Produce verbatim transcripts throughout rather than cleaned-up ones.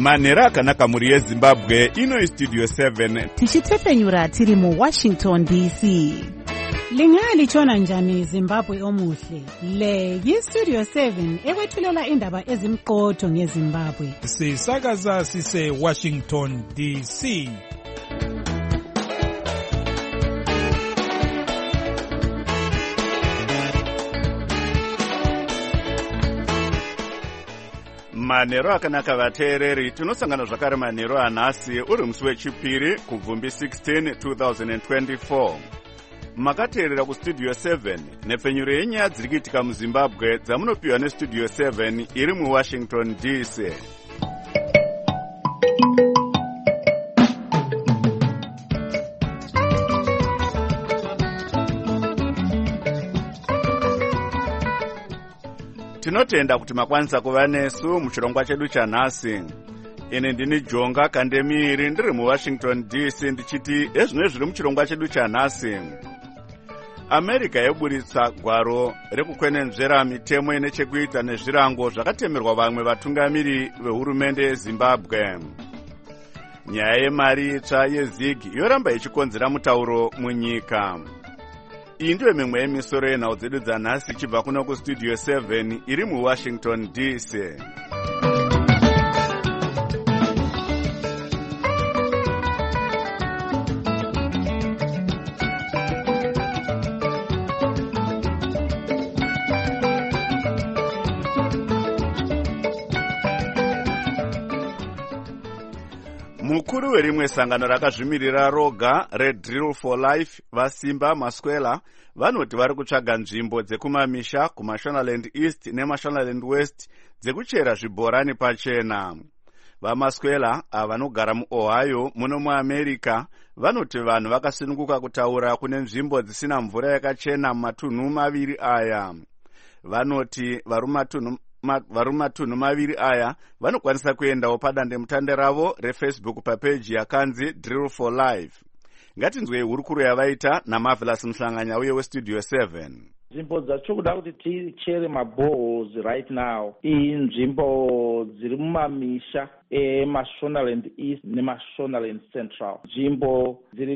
Manhero akanaka muri yeZimbabwe, ino Studio seven. Tichitefenyura tiri mu Washington D C. Lingali chona njani Zimbabwe omuhle. Le yi Studio seven ekwethulela indaba ezimqotho ngeZimbabwe. Sisakaza sise Washington D C. Manhero akanaka vateereri, tinosangana zvakare manhero anhasi uri musi wechipiri kubvumbi sixteen twenty twenty-four. Makateerera kuStudio seven nepfenyuro yenyaya dziri kuitika muZimbabwe dzamunopiwa neStudio seven iri muWashington D C. Tinotenda kuti makwanisa kuva nesu muchirongwa chedu chanhasi. Ine ndini Jonga Kandemiri ndiri muWashington D C ndichiti ezvino zviri muchirongwa chedu chanhasi. America yoburitsa gwaro rekukwenenzvera mitemo ine chekuita nezvirango zvakatemerwa vamwe vatungamiri vehurumende yeZimbabwe. Nyaya yemari itsva yeZig yoramba ichikonzera mutauro munyika. Iyi ndiyo mimwe yemisoro yenhau dzedu dzanhasi ichibva kuno kuStudio seven iri muWashington D C. Mukuru werimwe sangano rakazvimirira roga reDrill for Life vaSimba Maswela vanoti vari kutsvaga nzvimbo dzekumamisha kuMashonaland East neMashonaland West dzekuchera zvibhorani pachena. VaMaswela ava vanogara muOhio muno muAmerica vanoti vanhu vakasununguka kutaura kune nzvimbo dzisina mvura yakachena mumatunhu maviri aya. Vanoti varumatunhu vari matunhu maviri aya vanokwanisa kuendawo padandemutande ravo reFacebook papeji yakanzi Drill for Life. Ngatinzwei hurukuro yavaita naMarvelous Mhlanganya uye weStudio seven. Nzvimbo dzacho kuda kuti tichere maboreholes right now inzvimbo dziri mumamisha eMashonaland East neMashonaland Central. Nzvimbo dziri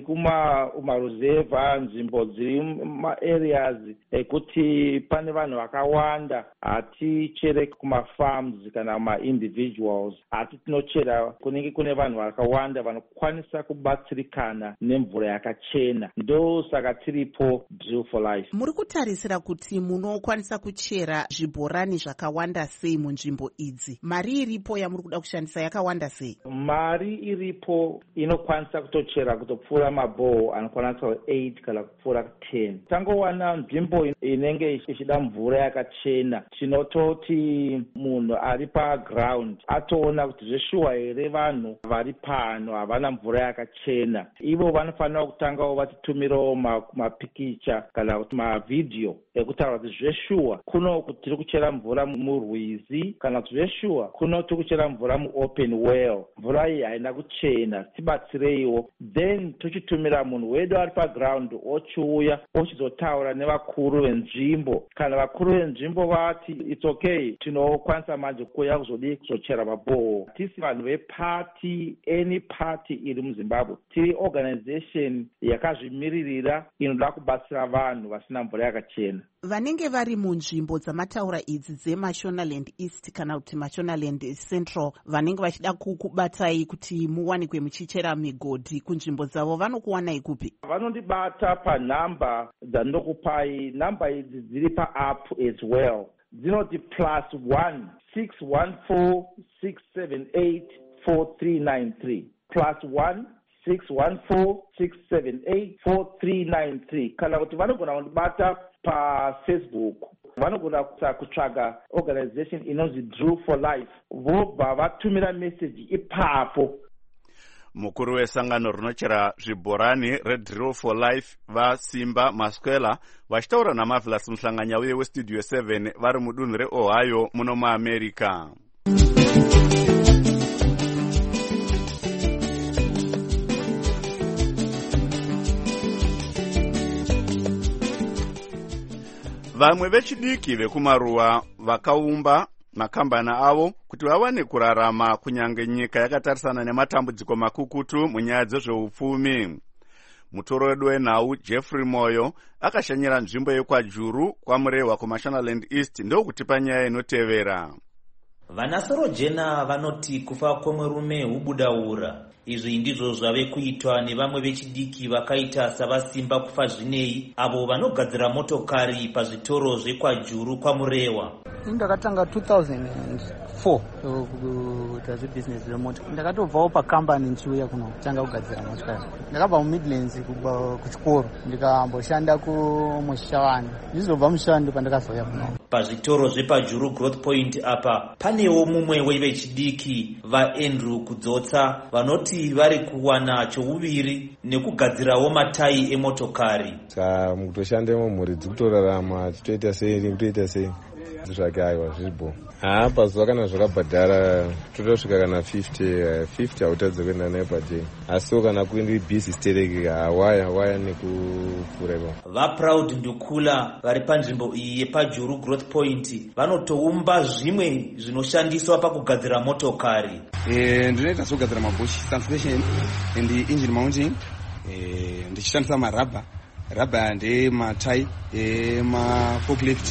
kumaruzeva, nzvimbo dziri mumaareas ekuti pane vanhu vakawanda. Hatichere kumafarms kana kuma-individuals, asi tinochera kunenge kune vanhu vakawanda vanokwanisa kubatsirikana nemvura yakachena. Ndo saka tiripo Drill for Life. Muri kutarisira kuti munokwanisa kuchera zvibhorani zvakawanda sei munzvimbo idzi? Mari iripo yamuri kuda kushandisa yakawanda sei? Mari iripo inokwanisa kutochera kutopfuura maboho anokwanisa eight kana kupfuura ten. Tangowana nzvimbo inenge ichida mvura yakachena, tinototi munhu ari paground atoona kuti zveshuwa here vanhu vari pano havana mvura yakachena. Ivo vanofanira kutangawo vatitumirawo mapikicha kana kuti mavidhiyo ekutaura kuti zveshuwa kuno kuti tiri kuchera mvura murwizi kana kuti zveshuwa kuno tiri kuchera mvura muopen well. Mvura iyi haina kuchena, tibatsireiwo. Then tochitumira munhu wedu ari paground ochiuya ochizotaura nevakuru venzvimbo. Kana vakuru venzvimbo vati it's okay, tinokwanisa manje kuuya kuzodi kuzochera maboho. Tisi vanhu vepati, any party iri muZimbabwe, tiri organization yakazvimiririra inoda kubatsira vanhu vasina mvura yakachena. Vanenge vari munzvimbo dzamataura idzi dzeMashonaland East kana kuti Mashonaland Central vanenge vachida kukubatai kuti muwanikwe muchichera migodhi kunzvimbo dzavo vanokuwanai kupi? Vanondibata panhamba dzandinokupai. Nhamba idzi dziri paapp as well. Dzinoti plus one six one four six seven eight four three nine three plus one six one four six seven eight four three nine three. Kana kuti vanogona kundibata paFacebook, vanogona kutsvaga organization inonzi Drill for Life, vobva vatumira message ipapo. Mukuru wesangano rinochera zvibhorani reDrill for Life vaSimba Maswela vachitaura naMarvelous Mhlanganya uye weStudio seven vari mudunhu reOhio muno muAmerica. Vamwe vechidiki vekumaruwa vakaumba makambani avo kuti vawane kurarama kunyange nyika yakatarisana nematambudziko makukutu munyaya dzezveupfumi. Mutoro wedu wenhau Jeffrey Moyo akashanyira nzvimbo yekwajuru kwamurehwa kuMashonaland East ndokutipa nyaya inotevera. Vanasorojena vanoti kufa kwemwerume hubudaura. Izvi ndizvo zvave kuitwa nevamwe vechidiki vakaita savasimba kufa zvinei avo vanogadzira motokari pazvitoro zvekwajuru kwamurehwa. Ndakatanga two thousand four kuita zvebusiness remota. Ndakatobvawo pakambani nchiuya kuno tanga kugadzira motokari. Ndakabva muMidlands kuchikoro ndikamboshanda kumushavani. Ndizobva mushando pandakazouya kuno. Pazvitoro zvepajuru Growth Point apa panewo mumwe wevechidiki vaAndrew Kudzotsa vanoti vari kuwana chouviri nekugadzirawo matai emotokari. Saka mukutoshandemo mhuri dzikutorarama chitoita sei nekutoita sei zvake aiwa zvibo. Ah, pazuva kana zvakabhadhara totosvika kana fifty fifty hautadze kuenda naye padei. Asiwo kana kuindi bisi stereki hawaya waya nekufureva. VaProud Ndukula vari panzvimbo iyi yepajuru Growth Point vanotoumba zvimwe zvinoshandiswa pakugadzira motokari. Eh, ndinoita zvogadzira mabush suspension and engine mounting. Eh, ndichishandisa marabha. Rabha ndematai emaforklift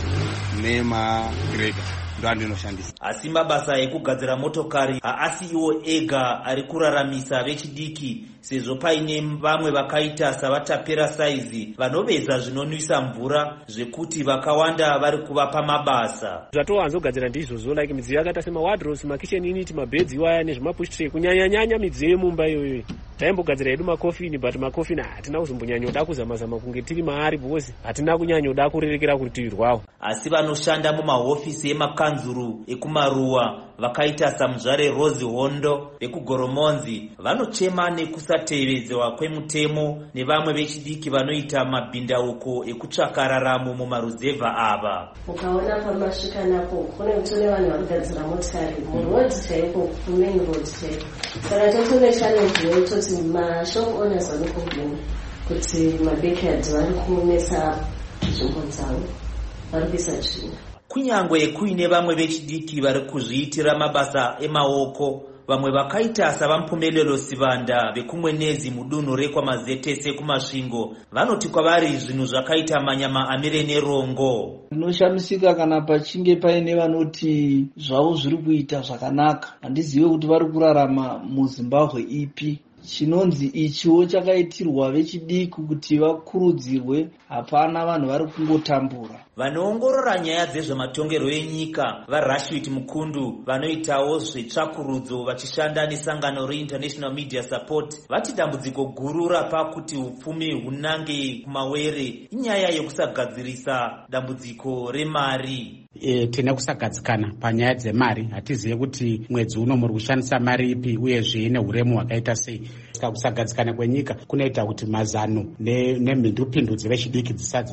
nemagreda ndo andinoshandisa. Asi mabasa ekugadzira motokari haasi iwo ega ari kuraramisa vechidiki sezvo paine vamwe vakaita savatapera saizi vanoveza zvinonwisa mvura zvekuti vakawanda vari kuvapa mabasa. Zvatowanzogadzira ndizvozvo like midziyo yakaita semawadros, makitchen unit, mabhedzi iwaya nezvimapush tray, kunyanya-nyanya midziyo yemumba iyoyo. Taimbogadzira hedu makofini but makofini hatina kuzombonyanyoda kuzamazama kunge tiri maari because hatina kunyanyoda kurerekera kurutivirwawo. Asi vanoshanda mumahofisi emakanzuru ekumaruwa vakaita samuzvare Rose Hondo ekugoromonzi vanochema nekusatevedzewa kwemutemo nevamwe vechidiki vanoita mabhindauko ekutsvaka raramo mumaruzevha ava. Ukaona pamasvika napo kune kutone vanhu varikugadzira motikari murodhi chaiko kumain road chaiko. Saka totone challenge yototi mashop owners vanokomplain kuti mabackyards vari kunesa nzvimbo dzavo vari kuisa tsvina. Kunyangwe kuine vamwe vechidiki vari kuzviitira mabasa emaoko, vamwe vakaita savampumelelo Sivanda vekumwenezi mudunhu rekwaMazetese kumasvingo vanoti kwavari zvinhu zvakaita manyama amire nerongo. Ndinoshamisika kana pachinge paine vanoti zvavo zviri kuita zvakanaka. Handizive kuti vari kurarama muZimbabwe ipi. Chinonzi ichiwo chakaitirwa vechidiki kuti vakurudzirwe, hapana vanhu vari kungotambura. Vanoongorora nyaya dzezvematongerwo enyika vaRashid Mukundu vanoitawo zvetsvakurudzo vachishanda nesangano reInternational Media Support vati dambudziko guru rapakuti upfumi hunange kumawere inyaya yekusagadzirisa dambudziko remari. E, tine kusagadzikana panyaya dzemari. Hatizive kuti mwedzi uno muri kushandisa mari ipi uyezve nehuremu hwakaita sei. Kusagadzikana kwenyika kunoita kuti mazano nemhindupindu dzevechidiki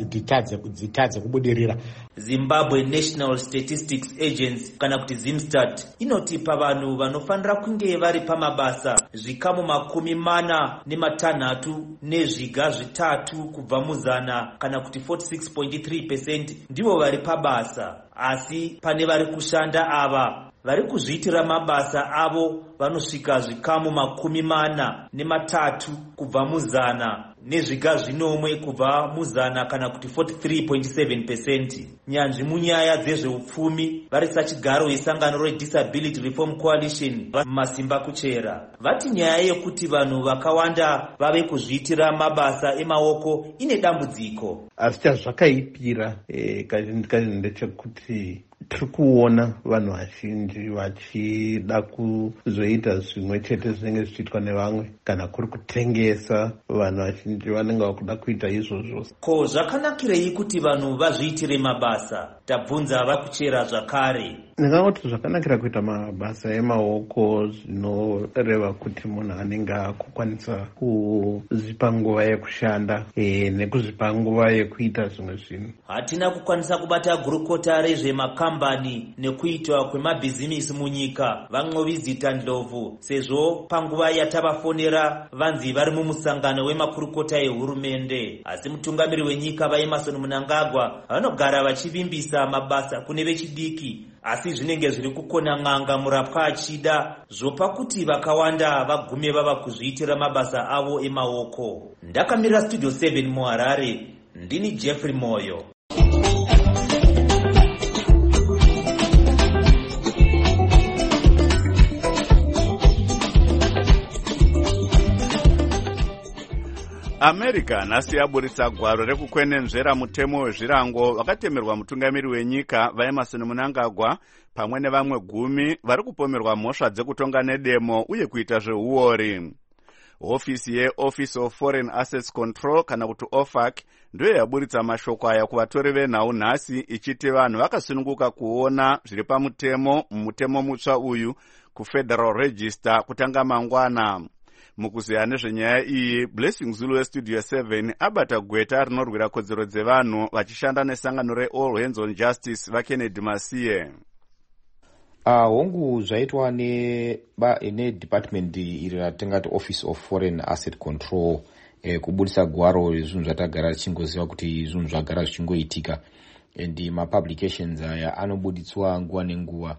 dzitadze kubudirira. Zimbabwe National Statistics Agency kana kuti Zimstat inotipa vanhu vanofanira kunge vari pamabasa zvikamu makumi mana nematanhatu nezviga zvitatu kubva muzana kana kuti forty-six point three percent ndivo vari pabasa. Asi pane vari kushanda ava vari kuzviitira mabasa avo vanosvika zvikamu makumi mana nematatu kubva muzana nezviga zvinomwe kubva muzana kana kuti forty-three point seven percent. Nyanzvi munyaya dzezveupfumi vari sachigaro yesangano reDisability Reform Coalition masimba kuchera vati nyaya yekuti vanhu vakawanda vave kuzviitira mabasa emaoko ine dambudziko. Asi chazvakaipira eh, kazhinji ndechekuti tiri kuona vanhu vazhinji vachida kuzoita zvimwe chete zvinenge zvichiitwa nevamwe kana kuri kutengesa. Vanhu vazhinji vanenge vakuda kuita izvozvo. Ko zvakanakirei kuti vanhu vazviitire mabasa? Tabvunza vakuchera zvakare. Ndingangoti zvakanakira kuita mabasa emaoko zvinoreva kuti munhu anenge akukwanisa kuzipa nguva yekushanda e, nekuzvipa nguva yekuita zvimwe zvinhu. Hatina kukwanisa kubata gurukota rezvemakambani nekuitwa kwemabhizimisi munyika vaNqovizita Ndlovu sezvo panguva yatavafonera vanzi vari mumusangano wemakurukota nemakurukota ehurumende. Asi mutungamiri wenyika vaEmmerson Mnangagwa vanogara vachivimbisa mabasa kune vechidiki, asi zvinenge zviri kukona n'anga murapwa achida zvopa kuti vakawanda vagume vava kuzviitira mabasa avo emaoko. Ndakamirira Studio seven muHarare, ndini Jeffrey Moyo. America nhasi yaburitsa gwaro rekukwenenzvera mutemo wezvirango vakatemerwa mutungamiri wenyika vaEmmerson Mnangagwa pamwe nevamwe gumi vari kupomerwa mhosva dzekutonga nedemo uye kuita zveuori. Hofisi yeOffice of Foreign Assets Control kana kuti O F A C ndiyo yaburitsa mashoko aya kuvatori venhau nhasi ichiti vanhu vakasununguka kuona zviri pamutemo mumutemo mutsva uyu kuFederal Register kutanga mangwana. Mukuziya nezvenyaya iyi, Blessing Zulu weStudio seven abata gweta rinorwira kodzero dzevanhu vachishanda nesangano reAll Hands on Justice vaKennedy Masiye. Uh, hongu zvaitwa ne ba ne department iri ratingati Office of Foreign Asset Control eh, kubudisa gwaro zvinhu zvatagara chingoziva kuti zvinhu zvagara zvichingoitika, and ma publications aya anobuditswa nguva nenguva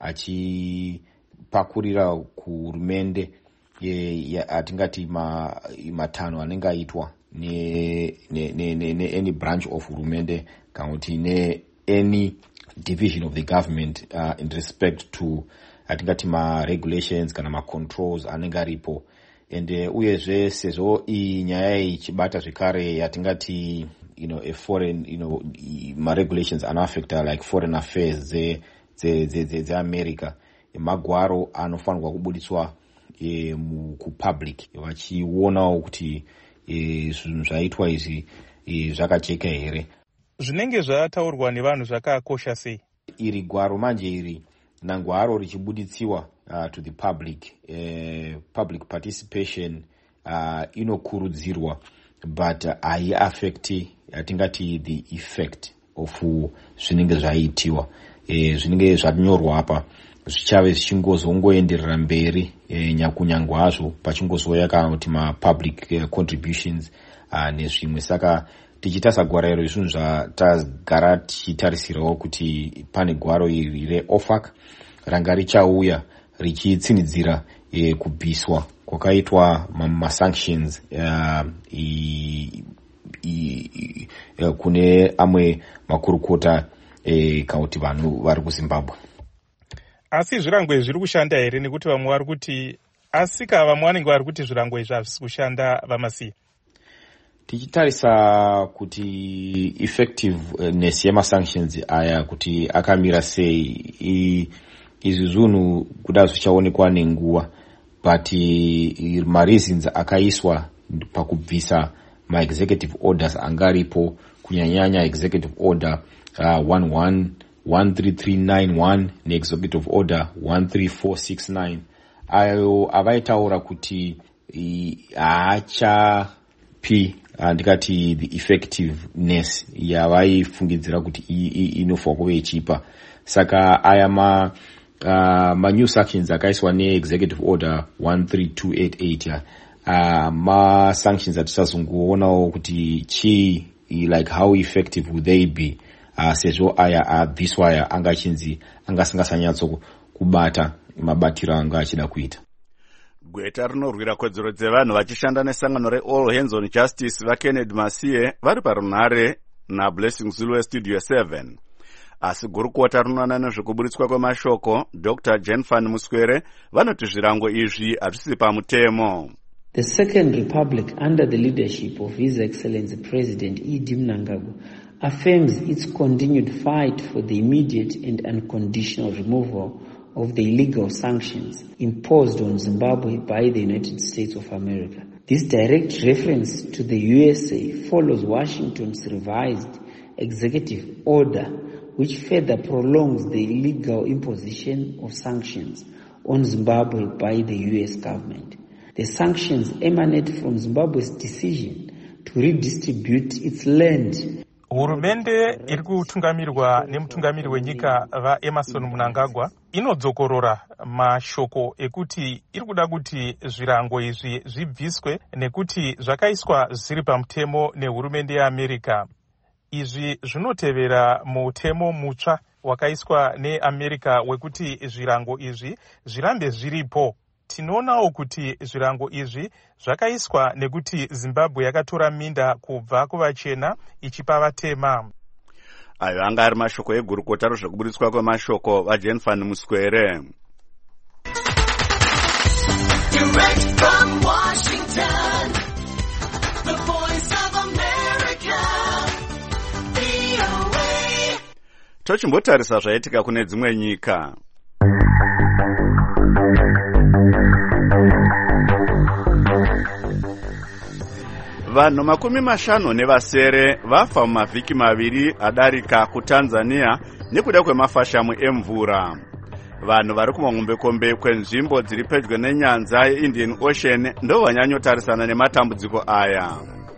achipakurira kuhurumende atingati ma matano anenge aitwa ne ne ne ne any branch of hurumende kana kuti ne any division of the government uh, in respect to atingati ma regulations kana ma controls anenge aripo, and uh, uyezve sezvo iyi nyaya ichibata zvekare atingati you know a foreign you know ma regulations anoaffecta like foreign affairs ze ze ze ze America, magwaro anofanirwa kubuditswa E, mukupublic vachionawo kuti zvinhu e, zvaitwa izvi e, zvakajeka here. Zvinenge zvataurwa nevanhu zvakakosha sei? Iri gwaro manje iri nangwaro richibuditsiwa uh, to the public uh, public participation uh, inokurudzirwa, but haiaffecti uh, atingati the effect of zvinenge zvaitiwa. E, zvinenge zvanyorwa apa zvichave zvichingozongoenderera mberi e, nyakunyangwazvo pachingozoya kana kuti mapublic uh, contributions uh, nezvimwe. Saka tichitasa gwaro iro zvinhu zvatagara tichitarisirawo kuti pane gwaro iri reO F A C ranga richauya richitsinidzira e, kubviswa kwakaitwa masanctions uh, i, i, i, kune amwe makurukota e, kana kuti vanhu vari kuZimbabwe. Asi zvirango izvi zviri kushanda here? Nekuti vamwe vari kuti asika vamwe vanenge vari kuti zvirango izvi hazvisi kushanda vamasiya. Tichitarisa kuti effectiveness yemasanctions aya kuti akamira sei, izvi zvinhu kuda zvichaonekwa nenguva, but ma reasons akaiswa pakubvisa ma executive orders angaripo, kunyanyanya executive order uh, one one one three three nine one ne-executive order one three four six nine, ayo avaitaura kuti haachapi ndikati the effectiveness yavaifungidzira kuti inofanwa kuve ichipa. Saka aya ma uh, ma new sanctions akaiswa ne-executive order one three two eight eight ya uh, ma sanctions atisazongoonawo kuti chi like how effective would they be uh, sezvo aya abviswa aya anga chinzi angasingasanyatso kubata mabatiro anga achida kuita. Gweta rinorwira kodzero dzevanhu vachishanda nesangano reAll Hands on Justice vaKennedy Masiye vari parunhare naBlessing Zulu weStudio seven. Asi gurukota rinoona nezvekuburitswa kwemashoko Doctor Jenfan Muswere vanoti zvirango izvi hazvisi pamutemo. The Second Republic, under the leadership of His Excellency President E D Mnangagwa, affirms its continued fight for the immediate and unconditional removal of the illegal sanctions imposed on Zimbabwe by the United States of America. This direct reference to the U S A follows Washington's revised executive order, which further prolongs the illegal imposition of sanctions on Zimbabwe by the U S government. The sanctions emanate from Zimbabwe's decision to redistribute its land. hurumende iri kutungamirwa nemutungamiri wenyika vaEmerson Mnangagwa inodzokorora mashoko ekuti iri kuda kuti zvirango izvi zvibviswe nekuti zvakaiswa zviri pamutemo nehurumende yeAmerica. Izvi zvinotevera mutemo mutsva wakaiswa neAmerica wekuti zvirango izvi zvirambe zviripo. Tinoonawo kuti zvirango izvi zvakaiswa nekuti Zimbabwe yakatora minda kubva kuvachena ichipa vatema. Ayo anga ari mashoko egurukota rozvekuburitswa kwemashoko vaJane van Muswere. Direct from Washington, the voice of America, V O A. Tochimbotarisa zvaitika kune dzimwe nyika. Vanhu makumi mashanu nevasere vafa mumavhiki maviri adarika kuTanzania nekuda kwemafashamu emvura. Vanhu vari kumahombekombe kwenzvimbo dziri pedyo nenyanza yeIndian Ocean ndo vanyanyotarisana nematambudziko aya.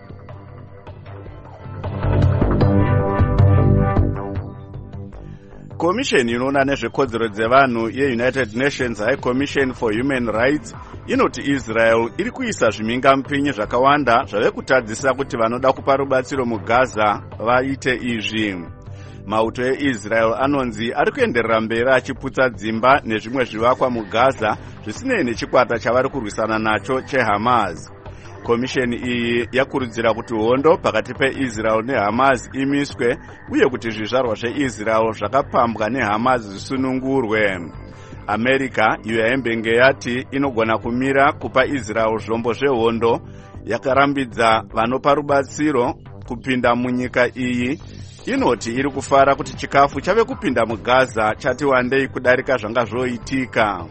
Komisheni inoona nezvekodzero dzevanhu yeUnited Nations High Commission for Human Rights inoti Israel iri kuisa zvimhingamupinyi zvakawanda zvave kutadzisa kuti vanoda kupa rubatsiro muGaza vaite izvi. Mauto eIsrael anonzi ari kuenderera mberi achiputsa dzimba nezvimwe zvivakwa muGaza zvisinei nechikwata chavari kurwisana nacho cheHamas. Komisheni iyi yakurudzira kuti hondo pakati peIsrael neHamas imiswe uye kuti zvizvarwa zveIsrael zvakapambwa neHamas zvisunungurwe. America iyo yaimbenge yati inogona kumira kupa Israel zvombo zvehondo yakarambidza vanopa rubatsiro kupinda munyika iyi, inoti iri kufara kuti chikafu chave kupinda muGaza chati wandei kudarika zvanga zvoitika.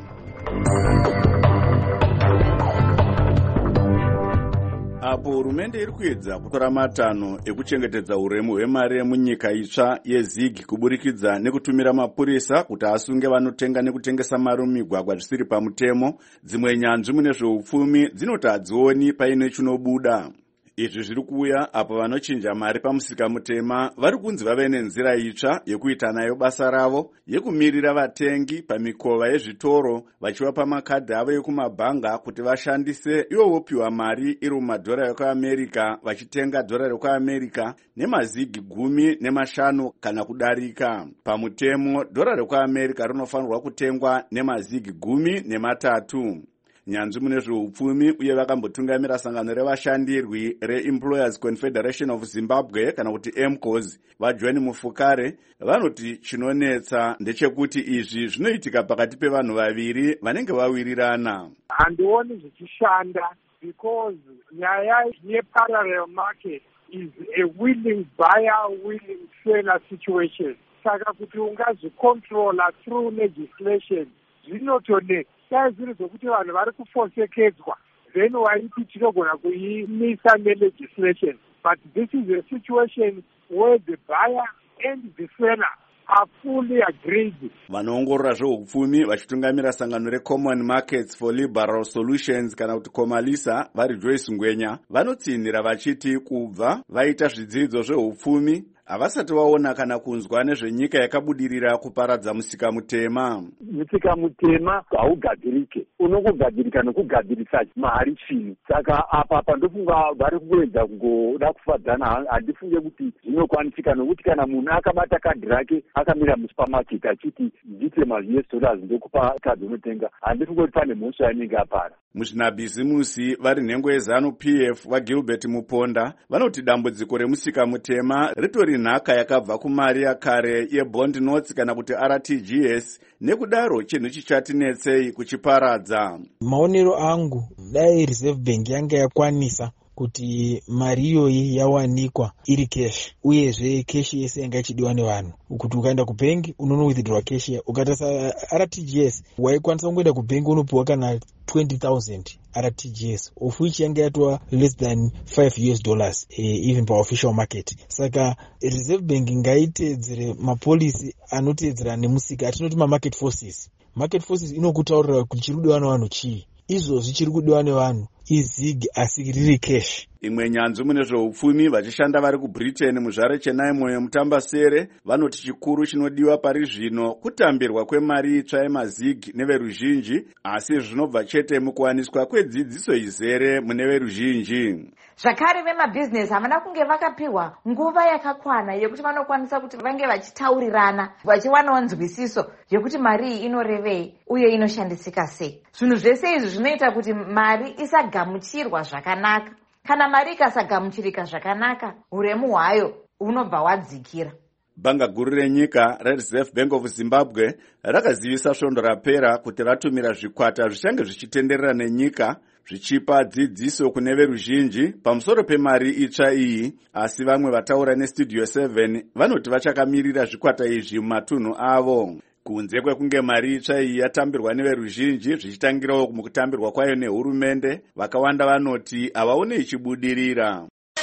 Apo hurumende iri kuedza kutora matanho ekuchengetedza uremu hwemari yemunyika itsva yeZig kuburikidza nekutumira mapurisa kuti asunge vanotenga nekutengesa mari mumigwagwa zvisiri pamutemo, dzimwe nyanzvi mune zveupfumi dzinoti hadzioni paine chinobuda. Izvi zviri kuuya apo vanochinja mari pamusika mutema vari kunzi vave nenzira itsva yekuita nayo basa ravo yekumirira vatengi pamikova yezvitoro vachivapa makadhi avo ekumabhanga kuti vashandise ivo vopiwa mari iri mumadhora ekuAmerica vachitenga dhora rekuAmerica nemazigi gumi nemashanu kana kudarika. Pamutemo dhora rekuAmerica rinofanirwa kutengwa nemazigi gumi nematatu. Nyanzvi mune zveupfumi uye vakambotungamira sangano revashandirwi reEmployers Confederation of Zimbabwe kana kuti E M C O Z vaJohn Mufukare vanoti chinonetsa ndechekuti izvi zvinoitika pakati pevanhu vaviri vanenge vawirirana. Handioni zvichishanda because nyaya yeparallel market is a willing buyer willing seller situation. Saka kuti ungazvicontrola through legislation zvinotonetsa. Dai zviri zvokuti vanhu vari kufosekedzwa then waiti tinogona kuimisa nelegislation, but this is a situation where the buyer and the seller are fully agreed. Vanoongorora zveupfumi vachitungamira sangano reCommon Markets for Liberal Solutions kana kuti Comalisa vari Joyce Ngwenya vanotsinhira vachiti kubva vaita zvidzidzo zveupfumi havasati vaona kana kunzwa nezvenyika yakabudirira kuparadza musika mutema. Musika mutema haugadzirike, unongogadzirika nekugadzirisa mari chini. Saka apa pandofunga vari kuedza kungoda kufadzana, handifunge kuti zvinokwanisika nokuti kana munhu akabata kadhi rake akamira musupermarket achiti ndite ma-U S dollars ndokupa kadhi unotenga, handifunge kuti pane mhosva yanenge apara. Muzvinabhizimusi vari nhengo yeZanu P F vaGilbert Muponda vanoti dambudziko remusika mutema ritori nhaka yakabva kumari yakare yebond notes kana kuti R T G S, nekudaro chinhu chichatinetsei kuchiparadza. Maonero angu dai Reserve Bank yanga yakwanisa kuti mari iyoyi yawanikwa iri cash, uyezve cash yese yanga ichidiwa nevanhu, kuti ukaenda kubengi unono withdraw cash, ukatasa R T G S waikwanisa kungoenda kubengi unopiwa kana twenty thousand R T G S, of which yanga yatwa less than five U S dollars eh, even pa official market. Saka Reserve Bank ngaiteedzere mapolisi anoteedzera nemusika, atinoti ma market forces. Market forces inokutaurira kuti chiri kudiwa nevanhu chii, izvozvi chiri kudiwa nevanhu izig asi riri cash. Imwe nyanzvi mune zveupfumi vachishanda vari kubritain muzvare chenaimoyo mutambasere vanoti chikuru chinodiwa pari zvino kutambirwa kwemari itsva yemazigi neveruzhinji, asi zvinobva chete mukuwaniswa kwedzidziso izere mune veruzhinji. Zvakare vemabhizinesi havana kunge vakapiwa nguva yakakwana yekuti vanokwanisa kuti vange vachitaurirana vachiwanawo nzwisiso yekuti mari iyi inorevei uye inoshandisika sei. Zvinhu zvese izvi zvinoita kuti mari isagamuchirwa zvakanaka. Kana mari ikasagamuchirika zvakanaka, uremu hwayo unobva hwadzikira. Bhanga guru renyika reReserve Bank of Zimbabwe rakazivisa svondo rapera kuti ratumira zvikwata zvichange zvichitenderera nenyika zvichipa dzidziso kune veruzhinji pamusoro pemari itsva iyi, asi vamwe vataura neStudio seven vanoti vachakamirira zvikwata izvi mumatunhu avo. Kunze kwekunge mari itsva iyi yatambirwa neveruzhinji zvichitangirawo mukutambirwa kwayo nehurumende, vakawanda vanoti havaone ichibudirira.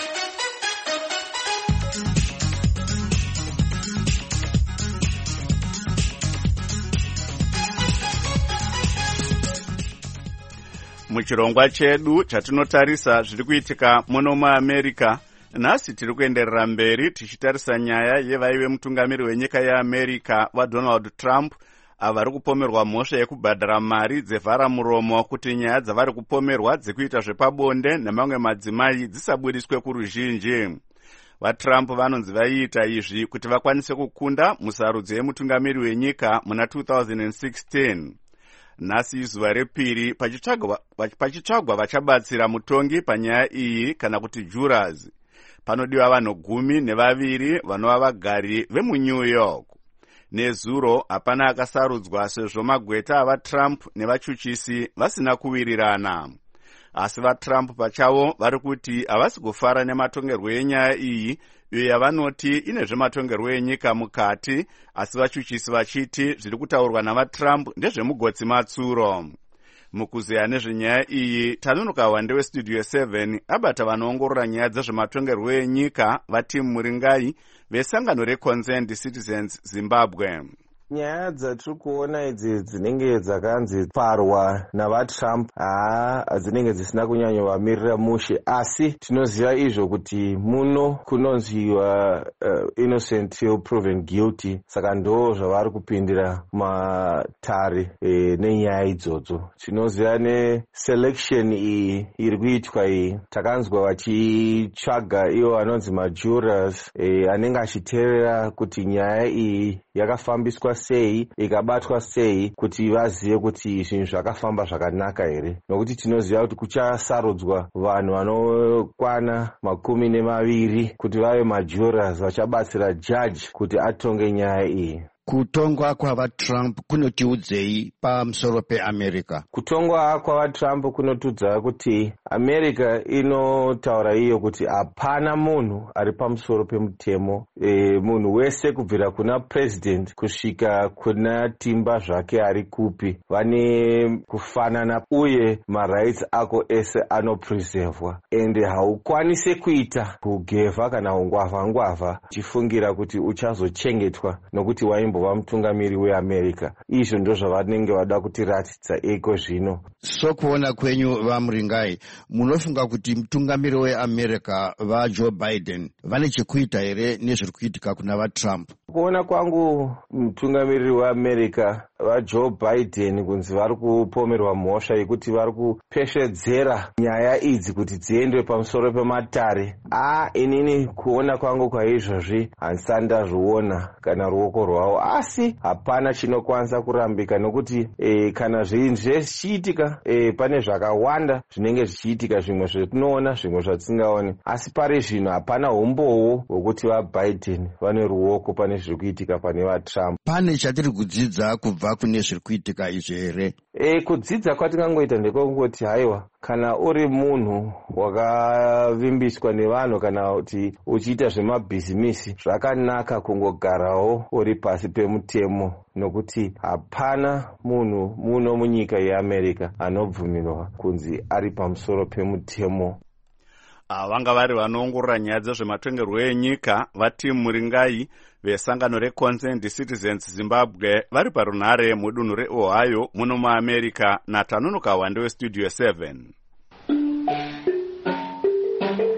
Muchirongwa chedu chatinotarisa zviri kuitika muno muAmerica, nhasi tiri kuenderera mberi tichitarisa nyaya yevaive mutungamiri wenyika yeAmerica vaDonald Trump avari kupomerwa mhosva yekubhadhara mari dzevhara muromo kuti nyaya dzavari kupomerwa dzekuita zvepabonde nemamwe madzimai dzisabudiswe kuruzhinji. VaTrump vanonzi vaiita izvi kuti vakwanise kukunda musarudzo yemutungamiri wenyika muna two thousand sixteen. Nhasi izuva repiri pachitsvagwa vachabatsira mutongi panyaya iyi kana kuti jurors. Panodiwa vanhu gumi nevaviri vanova vagari vemuNew York. Nezuro hapana akasarudzwa sezvo magweta avaTrump nevachuchisi vasina kuwirirana. Asi vaTrump pachavo vari kuti havasi kufara nematongerwo enyaya iyi, iyo yavanoti ine zvematongerwo enyika mukati, asi vachuchisi vachiti zviri kutaurwa navaTrump ndezvemugotsi matsuro. Mukuzeya nezvenyaya iyi, tanunuka wande weStudio seven abata vanoongorora nyaya dzezvematongerwo enyika vaTim Muringai vesangano reConsent Citizens Zimbabwe. Nyaya dzatiri kuona idzi dzinenge dzakanzi parwa navaTrump haa dzinenge dzisina kunyanyovamirira mushe, asi tinoziva izvo kuti muno kunonziwa uh, innocent till proven guilty, saka ndo zvavari kupindira matare e, nenyaya idzodzo. Tinoziva neselection iyi iri kuitwa iyi, takanzwa vachitsvaga ivo vanonzi majurors e, anenge achiteerera kuti nyaya iyi yakafambiswa sei, ikabatwa sei, kuti vazive kuti zvinhu zvakafamba zvakanaka here. Nokuti tinoziva kuti kuchasarudzwa vanhu vanokwana makumi nemaviri kuti vave majurors vachabatsira judge kuti atonge nyaya iyi. Kutongwa kwavaTrump kunotiudzei pamusoro peAmerica? Kutongwa kwavaTrump kunotiudza kuti America inotaura iyo kuti hapana munhu ari pamusoro pemutemo. E, munhu wese kubvira kuna president kusvika kuna timba zvake ari kupi vane kufanana, uye marights ako ese anopreservwa, ende haukwanisi kuita kugevha kana ungwavha ngwavha uchifungira kuti uchazochengetwa nokuti waimbo vamutungamiri weAmerica. Izvo ndo zvavanenge vada kutiratidza eko zvino. So kuona kwenyu vaMuringai, munofunga kuti mutungamiri weAmerica vaJoe Biden vane chekuita here nezviri kuitika kuna vaTrump? Kuona kwangu mutungamiri weAmerica vaJoe Biden kunzi vari kupomerwa mhosva yekuti vari kupeshedzera nyaya idzi kuti dziendwe pamusoro pematare. Ah, inini kuona kwangu kwaizvozvi handisati ndazviona kana ruoko rwavo, asi hapana chinokwanisa kurambika nokuti e, kana zvinhu zvichiitika e, pane zvakawanda zvinenge zvichiitika, zvimwe zvetinoona zvimwe zvatingaoni, asi pari zvino hapana umbowo hwekuti vaBiden vane ruoko pane zviri kuitika pane vaTrump. Pane chatiri kudzidza kubva kune zviri kuitika izvi here? E, kudzidza kwatingangoita ndekongoti haiwa, kana uri munhu wakavimbiswa nevanhu kana kuti uchiita zvemabhizimisi, zvakanaka kungogarawo uri pasi pemutemo, nokuti hapana munhu muno munyika yeAmerica anobvumirwa kunzi ari pamusoro pemutemo. Vanga vari vanoongorora nyaya dzezvematongerwo enyika vaTim Muringai vesangano reConsent Citizens Zimbabwe vari parunhare mudunhu reOhio muno muAmerica, natanunuka wande weStudio seven.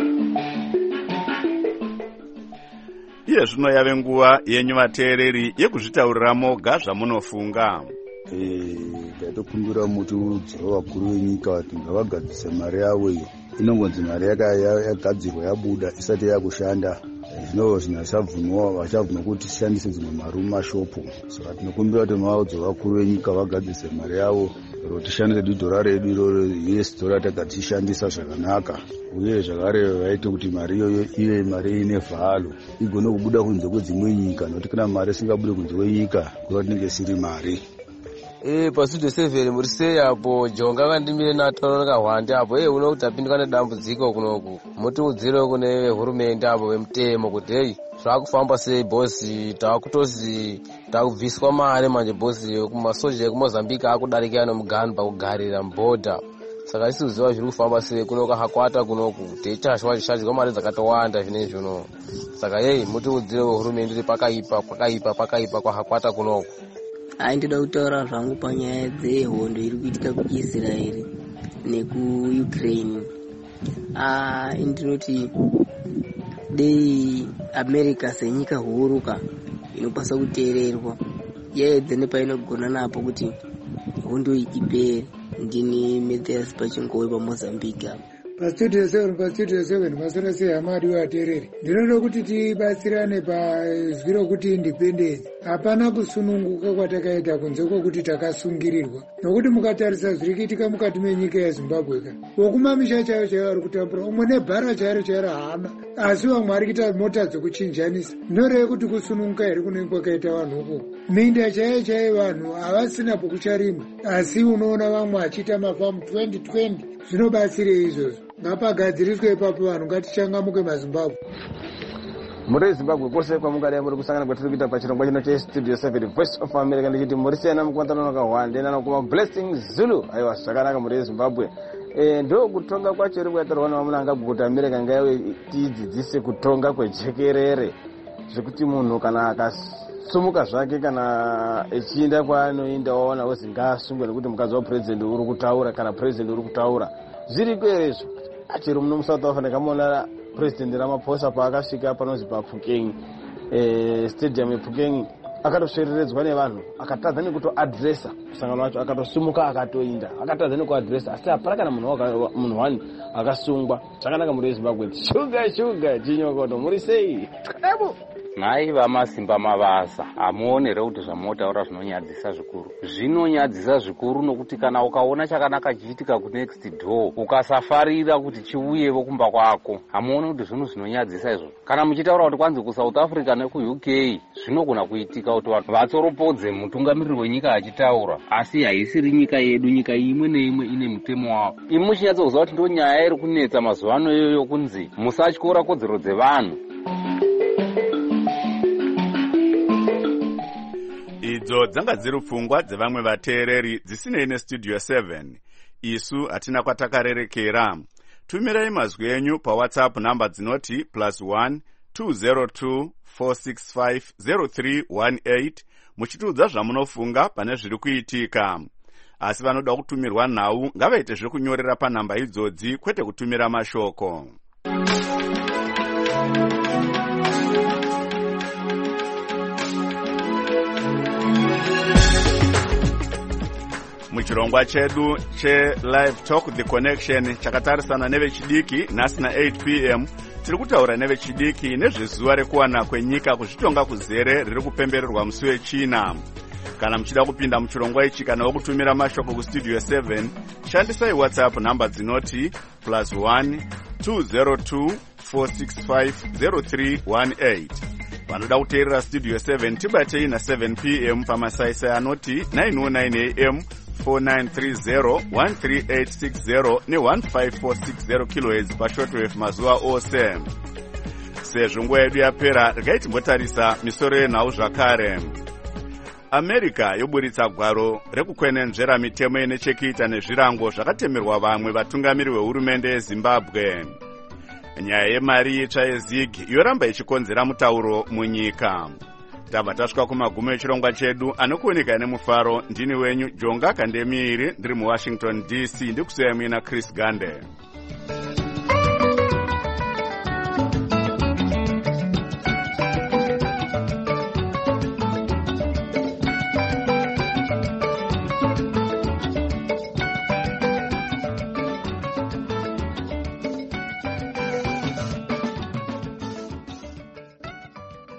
iye zvino yave nguva yenyu vateereri yekuzvitaurira moga zvamunofunga. Tatokumbira mutiudzwa vakuru venyika kuti ngavagadzise mari yavo iyo inongonzi mari yagadzirwa yabuda isati yakushanda. Zvino zvinasabvunwa vachabvunwa kuti tishandise dzimwe mari mumashopu. Saka tinokumbira kuti maudzwa vakuru venyika vagadzise mari yavo ro tishandise dhodhora redu iroro U S dollar takatishandisa zvakanaka, uye zvakare vaite kuti mari iyoyo ive mari ine vhalo igone kubuda kunze kwedzimwe nyika, nokuti kana mari isingabude kunze kwenyika kuva tinenge isiri mari. Eh, pasudo seven muri sei apo jonga kandimire nataura kahwande apo eh uno kuti apindwa nedambudziko kunoku mutiudzire kune hurumende apo wemutemo kuti hey zvakufamba sei bosi takutozi takubviswa mari manje bosi kumasoja ekumozambique akudarika nomugani pakugarira mubhodha. Saka isuziva zviri kufamba sei kunoka hakwata kunoku teitashwa chishadzwa mari dzakatowanda zvinezvi uno. Saka hey mutiudzire hurumende kuti pakaipa pakaipa pakaipa kwa hakwata kunoku. Hai, ndoda kutaura zvangu panyaya dzehondo iri kuitika kuIsraeri nekuUkraine. Ah, ndinoti dei America senyika huruka inopasa kuteererwa yaedze nepainogona napo kuti hondo ipere. Ndini Matthias Pachingowe paMozambique apo. Pastudio seven pastudio seven masora sei hamadi vateereri, ndinoda kuti tibatsirane pazviro kuti independence hapana kusununguka kwatakaita kunze kwokuti takasungirirwa, nokuti mukatarisa zviri kuitika mukati menyika yeZimbabwe ka wokumamisha chaiyo chaiyo ari kutambura umwe nebhara chairo chairo haana, asi vamwe ari kuita mota dzekuchinjanisa. Ndinoreva kuti kusununguka here kunenge kwakaita vanhu uko. Minda chaiyo chaiyo vanhu havasina pokucharima, asi unoona vamwe achiita mafamu twenty twenty. Zvinobatsire izvozvo, ngapagadziriswe ipapo vanhu ngatichangamuke maZimbabwe. Muri Zimbabwe kwose kwamungadai muri kusangana kwatiri kuita pachirongwa chino chestudio seven Voice of America ndichiti muri sena mukuwanzana nakahwande nanakuma Blessing Zulu. Aiwa zvakanaka muri Zimbabwe. Eh ndo kutonga kwacho iri kuitirwa naMunangagwa kuti America ngaiwe tidzidzise kutonga kwejekerere zvekuti munhu kana akasumuka zvake kana echienda kwaanoenda waona wozi ngaasungwe nekuti mukadzi wapresident uri kutaura kana president uri kutaura zviri kwerezo. Achiri muno muSouth Africa kamona president Ramaphosa paakasvika panozi paPhukeng eh stadium yePhukeng akatoshereredzwa nevanhu akatadza nekutoadressa kusangano wacho akatosumuka akatoinda akatadza nekuadressa asi hapana kana munhu munhu wani akasungwa. Zvakanaka muri Zimbabwe. Shuga shuga chinyokoto muri sei? Ebo nhai vamasimba mavasa hamuonere kuti zvamotaura zvinonyadzisa zvikuru zvinonyadzisa zvikuru nokuti kana ukaona chakanaka chiitika kunext door ukasafarira kuti chiuyevo kumba kwako hamuoni kuti zvinhu zvinonyadzisa izvo. Kana muchitaura kuti kwanzi kuSouth Africa nekuUK zvinogona kuitika kuti vanhu vatsoropodze mutungamiriri wenyika achitaura, asi haisiri nyika yedu. Nyika imwe neimwe ine mutemo wavo. Imi muchinyatsokuziva kuti ndo nyaya iri kunetsa mazuva ano iyoyo kunzi musatyora kodzero dzevanhu. Idzo dzanga dziri pfungwa dzevamwe vateereri dzisinei nestudio seven. Isu hatina kwatakarerekera. Tumirai mazwi enyu paWhatsApp namba dzinoti plus one two zero two four six five zero three one eight muchitiudza zvamunofunga pane zviri kuitika. Asi vanoda kutumirwa nhau ngavaite zvekunyorera panhamba idzodzi kwete kutumira mashoko. Muchirongwa chedu che Live Talk The Connection chakatarisana nevechidiki nhasi na eight p m tiri kutaura nevechidiki nezvezuva rekuwana kwenyika kuzvitonga kuzere riri kupembererwa musi wechina. Kana muchida kupinda muchirongwa ichi kana wokutumira mashoko kustudio seven shandisai WhatsApp namba dzinoti plus one two zero two four six five zero three one eight. Vanoda kuteerera studio seven tibatei na seven p m pamasaisai anoti nine oh nine a m four nine three zero one three eight six zero ne one five four six zero kilohertz pashortwave mazuva ose. Sezvo nguva yedu yapera regai timbotarisa misoro yenhau zvakare. America yoburitsa gwaro rekukwenenzvera mitemo ine chekuita nezvirango zvakatemerwa vamwe vatungamiri vehurumende yeZimbabwe. Nyaya yemari itsva yeZig yoramba ichikonzera mutauro munyika. Tabva tasvika kumagumo echirongwa chedu anokuoneka nemufaro. Ndini wenyu Jonga Kandemiri ndiri muWashington D C ndikusiya mina Chris Gande.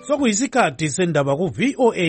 sokuyisikhathi sendaba ku-V O A